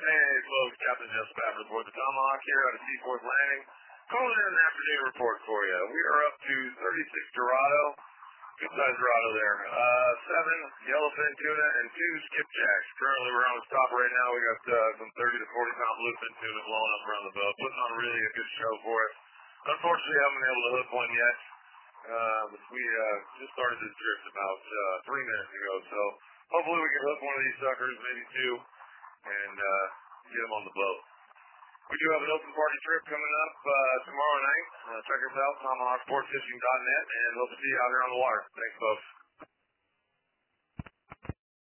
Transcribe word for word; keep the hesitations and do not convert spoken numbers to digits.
Hey, folks, Captain Jeff Spafford aboard the Tomahawk here out of Seaforth Landing. Calling in an afternoon report for you. We are up to thirty-six Dorado. Good size Dorado there. Uh, seven yellowfin tuna and two skipjacks. Currently, we're on the stop right now. We got uh, some thirty to forty pound bluefin tuna blowing up around the boat. Putting on really a good show for us. Unfortunately, I haven't been able to hook one yet. Uh, but we uh, just started this trip about uh, three minutes ago. So hopefully we can hook one of these suckers, maybe two, and uh, get them on the boat. We do have an open party trip coming up uh, tomorrow night. Uh, check us out, tomahawk sport fishing dot net, and hope to see you out here on the water. Thanks, folks.